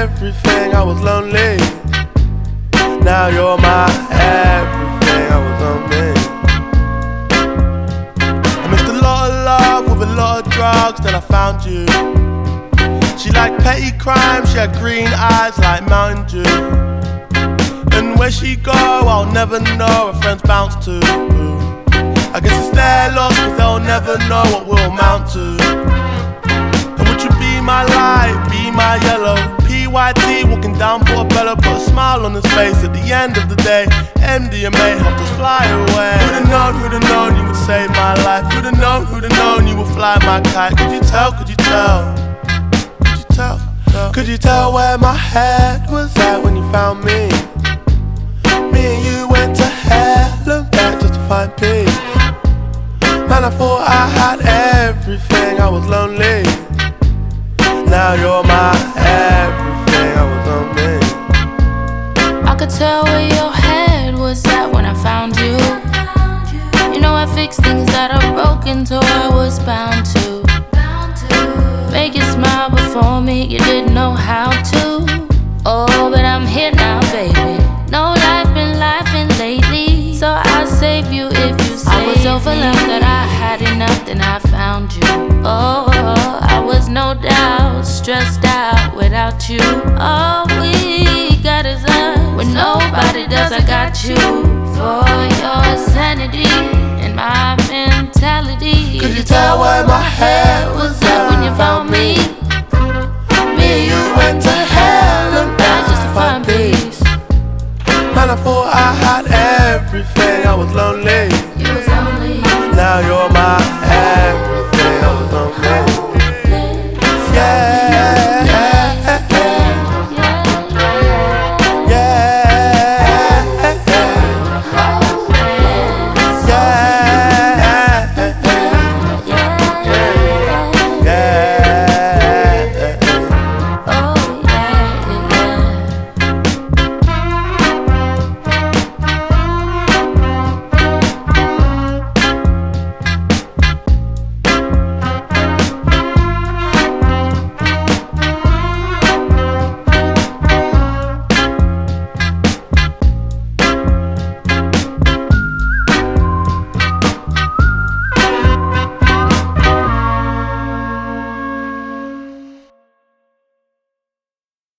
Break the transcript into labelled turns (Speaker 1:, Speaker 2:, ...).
Speaker 1: everything, I was lonely. Now you're my everything, I was lonely. I missed a lot of love with a lot of drugs, then I found you. She liked petty crime, she had green eyes like Mountain Dew. And where she go, I'll never know, her friends bounce to. I guess it's their loss, cause they'll never know what we'll amount to. And would you be my light, be my yellow? PYT walking down Portobello, put a smile on his face. At the end of the day, MDMA helped us fly away. Who'd have known you would save my life? Who'd have known you would fly my kite? Could you tell, could you tell? Could you tell? Could you tell where my head was at when you found me? Me and you went to hell and back just to find peace. Man, I thought I had everything, I was lonely. Now you're my everything, I was lonely.
Speaker 2: I could tell where your head was at when I found you. You know I fixed things that are broken, so I was bound to make you smile before me, you didn't know how to. Oh, but I'm here now, baby. No life been lifing lately, so I'll save you if you save me. I was overwhelmed that I had enough, then I found you. Oh, I was no doubt stressed out without you. All we got is us. When nobody does, I got you. For your sanity and my mentality.
Speaker 1: Could you tell where my head was at
Speaker 2: when you found me?
Speaker 1: Me and you went to hell and back just to find peace. Man, I thought I had everything, I was lonely.